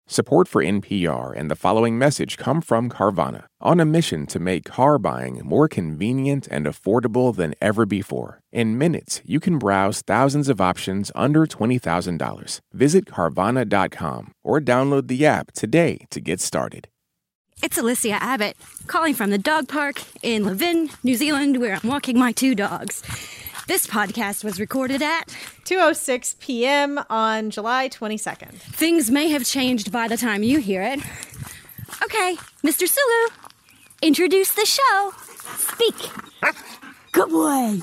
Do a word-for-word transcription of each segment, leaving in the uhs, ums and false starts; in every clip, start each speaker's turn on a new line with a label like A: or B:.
A: Support for N P R and the following message come from Carvana, on a mission to make car buying more convenient and affordable than ever before. In minutes, you can browse thousands of options under twenty thousand dollars. Visit Carvana dot com or download the app today to get started.
B: It's Alicia Abbott, calling from the dog park in Levin, New Zealand, where I'm walking my two dogs. This podcast was recorded at
C: two oh six p.m. on July twenty-second.
B: Things may have changed by the time you hear it. Okay, Mister Sulu, introduce the show. Speak. Good boy.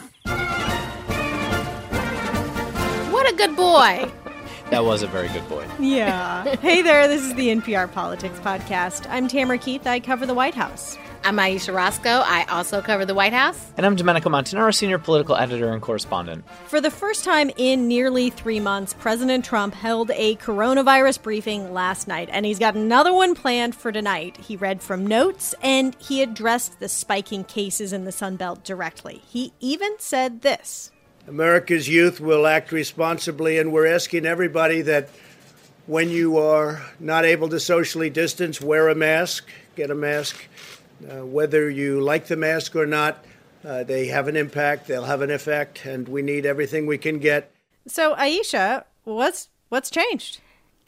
D: What a good boy.
E: That was a very good boy.
C: Yeah. Hey there, this is the N P R Politics Podcast. I'm Tamara Keith. I cover the White House.
D: I'm Aisha Roscoe. I also cover the White House.
E: And I'm Domenico Montanaro, senior political editor and correspondent.
C: For the first time in nearly three months, President Trump held a coronavirus briefing last night, and he's got another one planned for tonight. He read from notes, and he addressed the spiking cases in the Sun Belt directly. He even said this.
F: America's youth will act responsibly, and we're asking everybody that when you are not able to socially distance, wear a mask, get a mask. Uh, whether you like the mask or not, uh, they have an impact, they'll have an effect, and we need everything we can get.
C: So, Aisha, what's what's changed?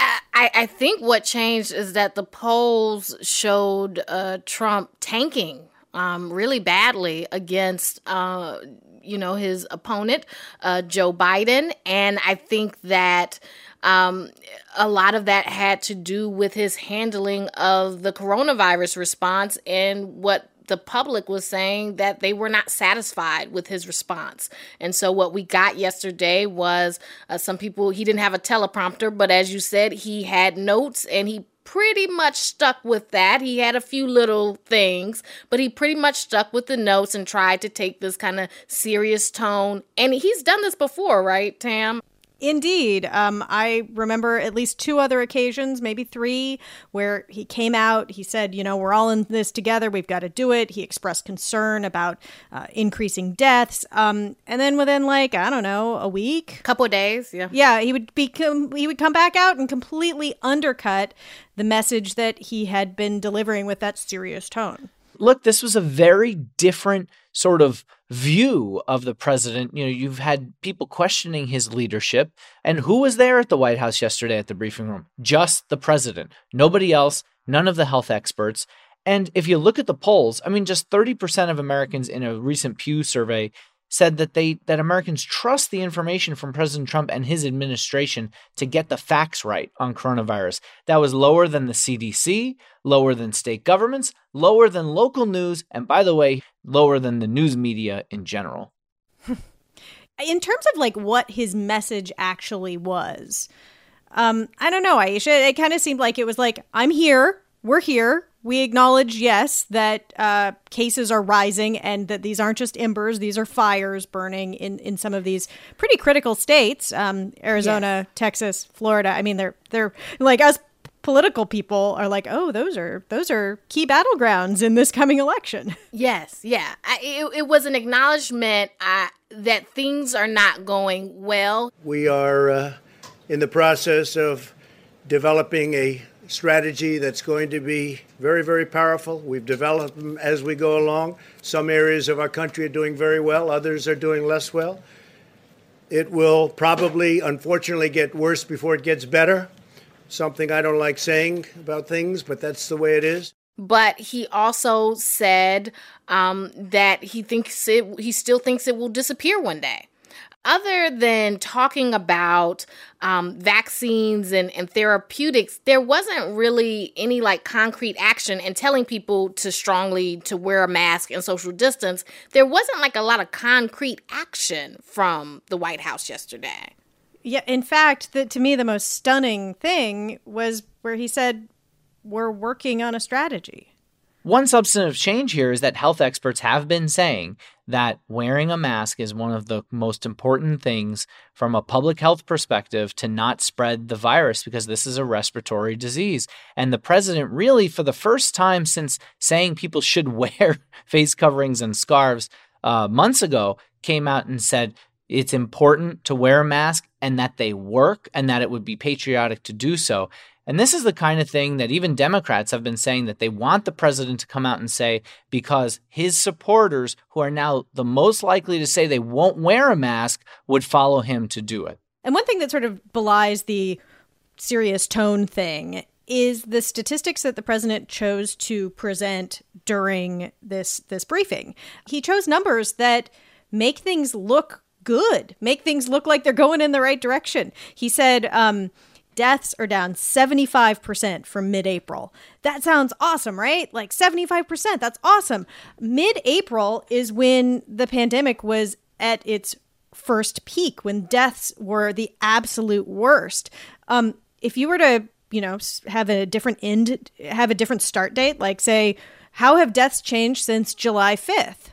D: I, I think what changed is that the polls showed uh, Trump tanking um, really badly against, uh, you know, his opponent, uh, Joe Biden. And I think that Um, a lot of that had to do with his handling of the coronavirus response and what the public was saying that they were not satisfied with his response. And so what we got yesterday was uh, some people, he didn't have a teleprompter, but as you said, he had notes and he pretty much stuck with that. He had a few little things, but he pretty much stuck with the notes and tried to take this kind of serious tone. And he's done this before, right, Tam?
C: Indeed. Um, I remember at least two other occasions, maybe three, where he came out, he said, you know, we're all in this together, we've got to do it. He expressed concern about uh, increasing deaths. Um, and then within like, I don't know, a week?
D: Couple of days, yeah.
C: Yeah, he would be he would come back out and completely undercut the message that he had been delivering with that serious tone.
E: Look, this was a very different sort of view of the president. You know, you've had people questioning his leadership. And who was there at the White House yesterday at the briefing room? Just the president. Nobody else, none of the health experts. And if you look at the polls, I mean, just thirty percent of Americans in a recent Pew survey said that they that Americans trust the information from President Trump and his administration to get the facts right on coronavirus. That was lower than the C D C, lower than state governments, lower than local news, and by the way, lower than the news media in general.
C: In terms of like what his message actually was, um, I don't know, Aisha, it kind of seemed like it was like, I'm here, we're here. We acknowledge, yes, that uh, cases are rising and that these aren't just embers. These are fires burning in, in some of these pretty critical states, um, Arizona, yes. Texas, Florida. I mean, they're they're like us political people are like, oh, those are those are key battlegrounds in this coming election.
D: Yes. Yeah. I, it, it was an acknowledgement uh, that things are not going well.
F: We are uh, in the process of developing a strategy that's going to be very, very powerful. We've developed them as we go along. Some areas of our country are doing very well. Others are doing less well. It will probably, unfortunately, get worse before it gets better. Something I don't like saying about things, but that's the way it is.
D: But he also said um, that he thinks it, he still thinks it will disappear one day. Other than talking about um, vaccines and, and therapeutics, there wasn't really any like concrete action and telling people to strongly to wear a mask and social distance. There wasn't like a lot of concrete action from the White House yesterday.
C: Yeah, in fact, the, to me, the most stunning thing was where he said, we're working on a strategy.
E: One substantive change here is that health experts have been saying that wearing a mask is one of the most important things from a public health perspective to not spread the virus, because this is a respiratory disease. And the president really, for the first time since saying people should wear face coverings and scarves uh, months ago, came out and said it's important to wear a mask and that they work and that it would be patriotic to do so. And this is the kind of thing that even Democrats have been saying that they want the president to come out and say, because his supporters, who are now the most likely to say they won't wear a mask, would follow him to do it.
C: And one thing that sort of belies the serious tone thing is the statistics that the president chose to present during this this briefing. He chose numbers that make things look good, make things look like they're going in the right direction. He said um, deaths are down seventy-five percent from mid-April. That sounds awesome, right? Like seventy-five percent, that's awesome. Mid-April is when the pandemic was at its first peak, when deaths were the absolute worst. Um, if you were to, you know, have a different end, have a different start date, like say, how have deaths changed since July fifth?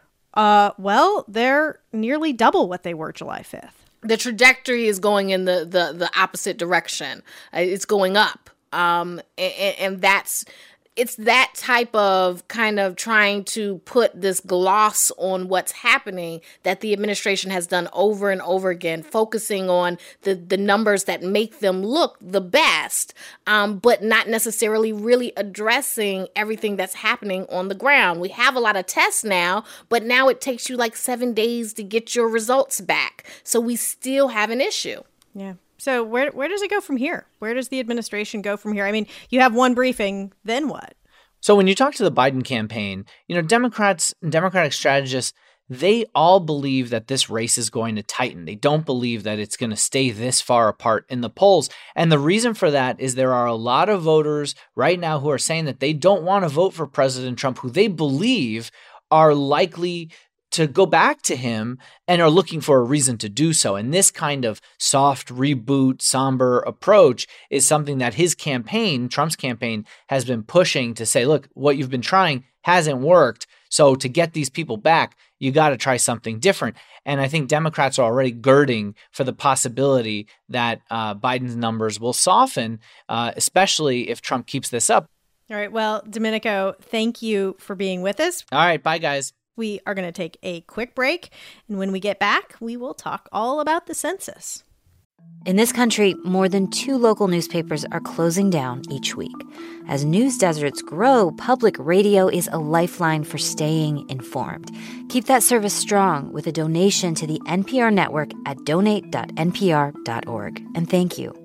C: Uh, well, they're nearly double what they were July fifth.
D: The trajectory is going in the, the, the opposite direction. Uh, It's going up. Um, and, and that's, it's that type of kind of trying to put this gloss on what's happening that the administration has done over and over again, focusing on the, the numbers that make them look the best, um, but not necessarily really addressing everything that's happening on the ground. We have a lot of tests now, but now it takes you like seven days to get your results back. So we still have an issue.
C: Yeah. So where where does it go from here? Where does the administration go from here? I mean, you have one briefing, then what?
E: So when you talk to the Biden campaign, you know, Democrats and Democratic strategists, they all believe that this race is going to tighten. They don't believe that it's going to stay this far apart in the polls. And the reason for that is there are a lot of voters right now who are saying that they don't want to vote for President Trump, who they believe are likely to go back to him and are looking for a reason to do so. And this kind of soft reboot, somber approach is something that his campaign, Trump's campaign, has been pushing to say, look, what you've been trying hasn't worked. So to get these people back, you got to try something different. And I think Democrats are already girding for the possibility that uh, Biden's numbers will soften, uh, especially if Trump keeps this up.
C: All right. Well, Domenico, thank you for being with us.
E: All right. Bye, guys.
C: We are going to take a quick break, and when we get back, we will talk all about the census.
G: In this country, more than two local newspapers are closing down each week. As news deserts grow, public radio is a lifeline for staying informed. Keep that service strong with a donation to the N P R network at donate dot n p r dot org. And thank you.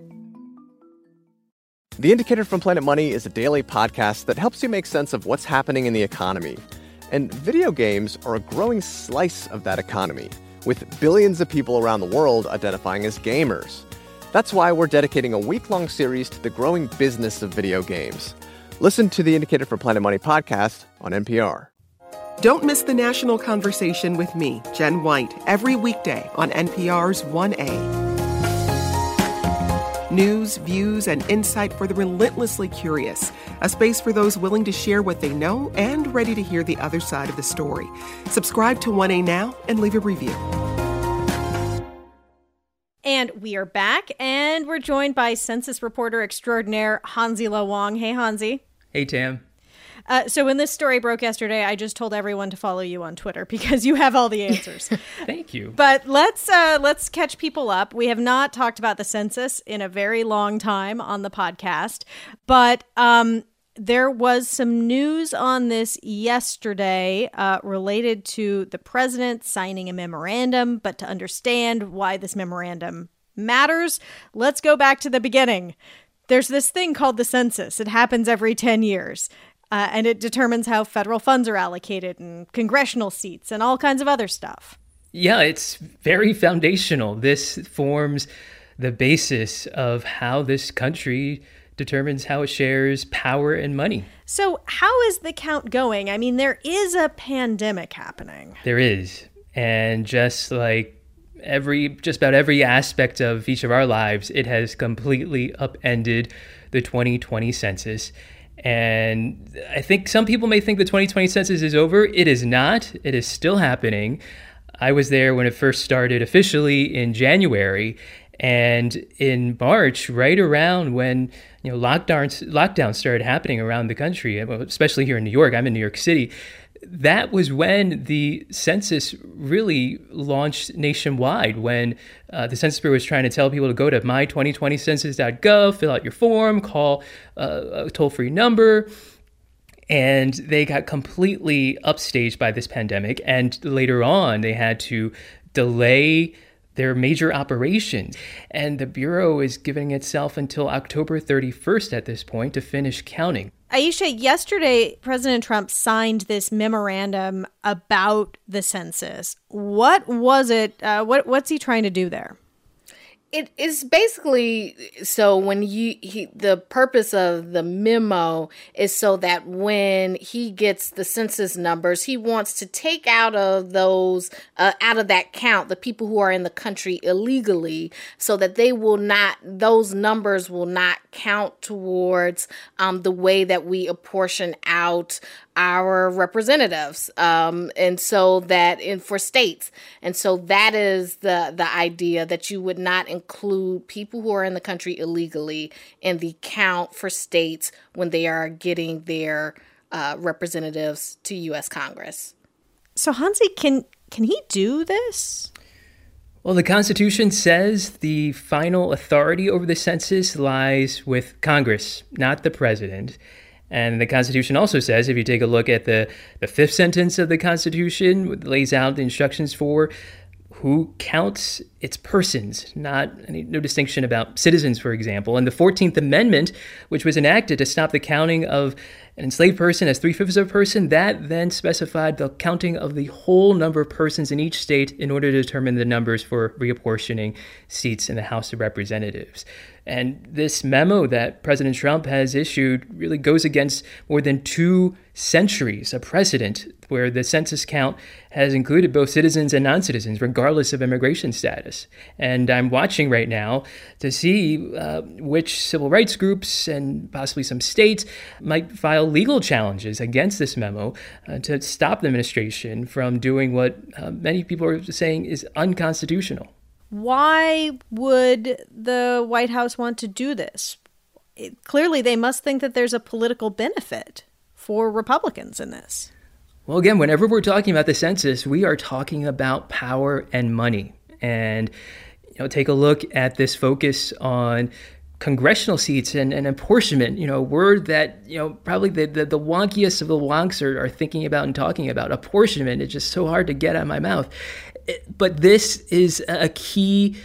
H: The Indicator from Planet Money is a daily podcast that helps you make sense of what's happening in the economy. And video games are a growing slice of that economy, with billions of people around the world identifying as gamers. That's why we're dedicating a week-long series to the growing business of video games. Listen to the Indicator from Planet Money podcast on N P R.
I: Don't miss the national conversation with me, Jen White, every weekday on N P R's one A. News, views, and insight for the relentlessly curious. A space for those willing to share what they know and ready to hear the other side of the story. Subscribe to one A now and leave a review.
C: And we are back, and we're joined by census reporter extraordinaire Hansi Lo Wang. Hey, Hansi.
J: Hey, Tam.
C: Uh, so when this story broke yesterday, I just told everyone to follow you on Twitter because you have all the answers.
J: Thank you.
C: But let's uh, let's catch people up. We have not talked about the census in a very long time on the podcast, but um, there was some news on this yesterday uh, related to the president signing a memorandum. But to understand why this memorandum matters, let's go back to the beginning. There's this thing called the census. It happens every ten years. Uh, and it determines how federal funds are allocated and congressional seats and all kinds of other stuff.
J: Yeah, it's very foundational. This forms the basis of how this country determines how it shares power and money.
C: So how is the count going? I mean, there is a pandemic happening.
J: There is. And just like every, just about every aspect of each of our lives, it has completely upended the twenty twenty census. And I think some people may think the twenty twenty census is over. It is not. It is still happening. I was there when it first started officially in January. And in March, right around when you know lockdowns lockdowns started happening around the country, especially here in New York, I'm in New York City, that was when the census really launched nationwide, when uh, the Census Bureau was trying to tell people to go to my twenty twenty census dot gov, fill out your form, call uh, a toll-free number. And they got completely upstaged by this pandemic. And later on, they had to delay their major operations. And the Bureau is giving itself until October thirty-first at this point to finish counting.
C: Aisha, yesterday, President Trump signed this memorandum about the census. What was it? Uh, what What's he trying to do there?
D: It is basically, so when you, he, the purpose of the memo is so that when he gets the census numbers, he wants to take out of those, uh, out of that count, the people who are in the country illegally, so that they will not, those numbers will not count towards um, the way that we apportion out our representatives, um, and so that in for states, and so that is the the idea, that you would not include people who are in the country illegally in the count for states when they are getting their uh, representatives to U S Congress.
C: So Hansi, can can he do this?
J: Well, the Constitution says the final authority over the census lies with Congress, not the president. And the Constitution also says, if you take a look at the, the fifth sentence of the Constitution, it lays out the instructions for who counts its persons, not any, no distinction about citizens, for example. And the fourteenth Amendment, which was enacted to stop the counting of an enslaved person as three-fifths of a person, that then specified the counting of the whole number of persons in each state in order to determine the numbers for reapportioning seats in the House of Representatives. And this memo that President Trump has issued really goes against more than two centuries, a precedent where the census count has included both citizens and non-citizens, regardless of immigration status. And I'm watching right now to see uh, which civil rights groups and possibly some states might file legal challenges against this memo uh, to stop the administration from doing what uh, many people are saying is unconstitutional.
C: Why would the White House want to do this? It, clearly, they must think that there's a political benefit for Republicans in this.
J: Well, again, whenever we're talking about the census, we are talking about power and money. And, you know, take a look at this focus on congressional seats and, and apportionment, you know, a word that, you know, probably the, the, the wonkiest of the wonks are, are thinking about and talking about. Apportionment is just so hard to get out of my mouth. It, but this is a key,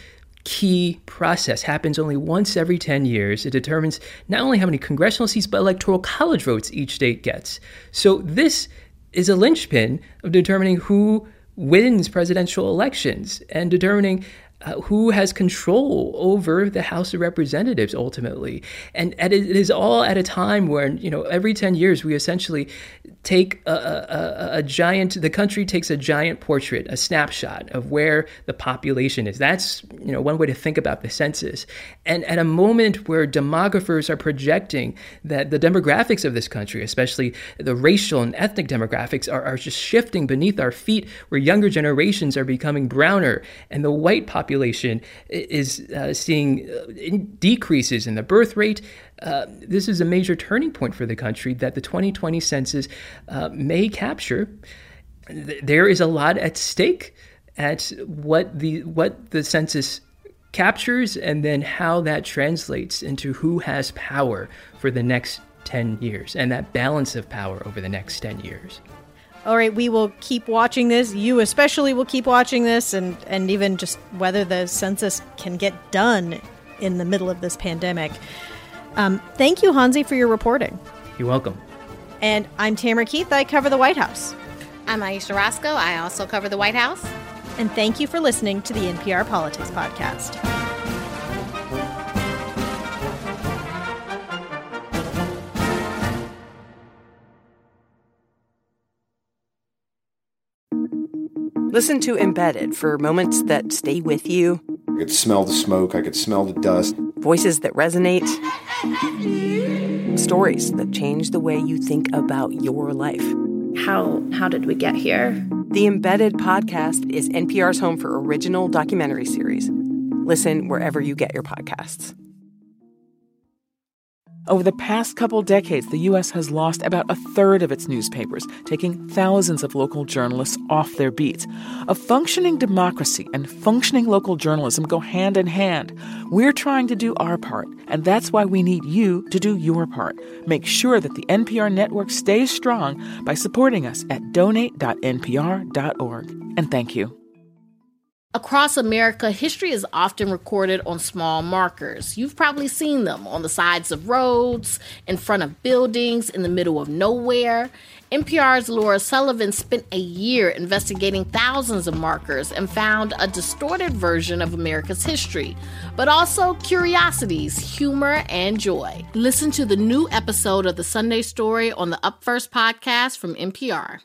J: key process. Happens only once every ten years. It determines not only how many congressional seats, but electoral college votes each state gets. So this is a linchpin of determining who wins presidential elections and determining Uh, who has control over the House of Representatives ultimately. And, and it is all at a time when, you know, every ten years we essentially take a, a, a giant, the country takes a giant portrait, a snapshot of where the population is. That's, you know, one way to think about the census. And at a moment where demographers are projecting that the demographics of this country, especially the racial and ethnic demographics, are, are just shifting beneath our feet, where younger generations are becoming browner and the white population population is uh, seeing uh, decreases in the birth rate. Uh, this is a major turning point for the country that the twenty twenty census uh, may capture. There is a lot at stake at what the what the census captures and then how that translates into who has power for the next ten years and that balance of power over the next ten years.
C: All right, we will keep watching this. You especially will keep watching this, and, and even just whether the census can get done in the middle of this pandemic. Um, thank you, Hansi, for your reporting.
J: You're welcome.
C: And I'm Tamara Keith. I cover the White House.
D: I'm Aisha Roscoe. I also cover the White House.
C: And thank you for listening to the N P R Politics Podcast.
I: Listen to Embedded for moments that stay with you.
K: I could smell the smoke. I could smell the dust.
I: Voices that resonate. Stories that change the way you think about your life.
L: How how did we get here?
I: The Embedded podcast is N P R's home for original documentary series. Listen wherever you get your podcasts.
M: Over the past couple decades, the U S has lost about a third of its newspapers, taking thousands of local journalists off their beats. A functioning democracy and functioning local journalism go hand in hand. We're trying to do our part, and that's why we need you to do your part. Make sure that the N P R network stays strong by supporting us at donate dot n p r dot org. And thank you.
D: Across America, history is often recorded on small markers. You've probably seen them on the sides of roads, in front of buildings, in the middle of nowhere. N P R's Laura Sullivan spent a year investigating thousands of markers and found a distorted version of America's history, but also curiosities, humor, and joy. Listen to the new episode of The Sunday Story on the Up First podcast from N P R.